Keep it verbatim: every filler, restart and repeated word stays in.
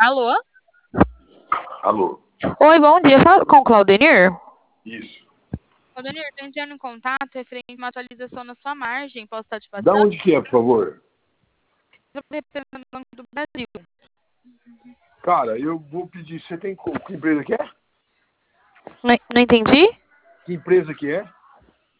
Alô? Alô? Oi, bom dia. Fala com o Claudenir? Isso. Claudenir, estou entrando em contato referente a uma atualização na sua margem. Posso estar te Da passando? onde que é, por favor? Representando o Banco do Brasil. Cara, eu vou pedir. Você tem co- que empresa que é? Não, não entendi? Que empresa que é?